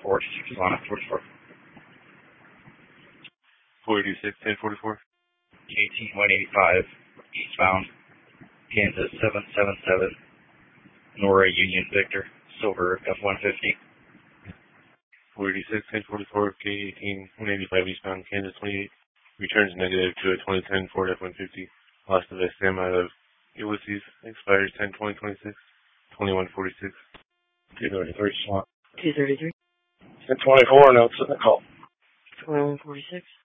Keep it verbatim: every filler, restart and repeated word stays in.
forty, Solana forty-four. four eighty-six, ten forty-four. K T one eighty-five, eastbound, Kansas seven seven seven, Nora Union Victor, silver F one fifty. four eighty-six, ten forty-four, K eighteen, one eighty-five eastbound, Kansas twenty-eight, returns negative to a twenty ten Ford F one fifty, lost of S M out of Ulysses, expires ten twenty twenty-six, twenty-one forty-six. two thirty-three, Solana. two thirty-three. ten twenty-four, notes in the call. twenty-one forty-six.